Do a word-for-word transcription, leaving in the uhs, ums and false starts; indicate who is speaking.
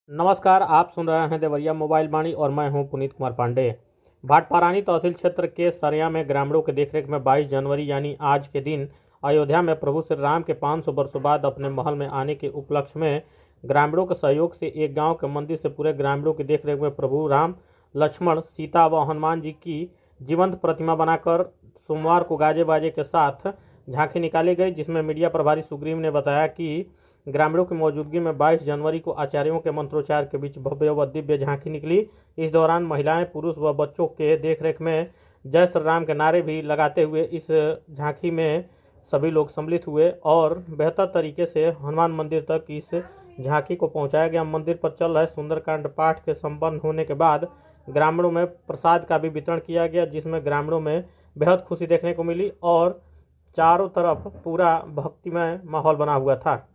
Speaker 1: नमस्कार, आप सुन रहे हैं देवरिया मोबाइल वाणी और मैं हूं पुनीत कुमार पांडे। भाटपारानी तहसील क्षेत्र के सरिया में ग्रामीणों के देखरेख में बाईस जनवरी यानी आज के दिन अयोध्या में प्रभु श्री राम के पाँच सौ वर्षों बाद अपने महल में आने के उपलक्ष्य में ग्रामीणों के सहयोग से एक गांव के मंदिर से पूरे ग्रामीणों की देखरेख में प्रभु राम, लक्ष्मण, सीता व हनुमान जी की जीवंत प्रतिमा बनाकर सोमवार को गाजे बाजे के साथ झांकी निकाली गई, जिसमें मीडिया प्रभारी सुग्रीव ने बताया कि ग्रामीणों की मौजूदगी में बाईस जनवरी को आचार्यों के मंत्रोच्चार के बीच भव्य व दिव्य झांकी निकली। इस दौरान महिलाएं, पुरुष व बच्चों के देखरेख में जय श्री राम के नारे भी लगाते हुए इस झांकी में सभी लोग सम्मिलित हुए और बेहतर तरीके से हनुमान मंदिर तक इस झांकी को पहुंचाया गया। मंदिर पर चल रहे सुंदरकांड पाठ के संपन्न होने के बाद ग्रामीणों में प्रसाद का भी वितरण किया गया, जिसमें ग्रामीणों में बेहद खुशी देखने को मिली और चारों तरफ पूरा भक्तिमय माहौल बना हुआ था।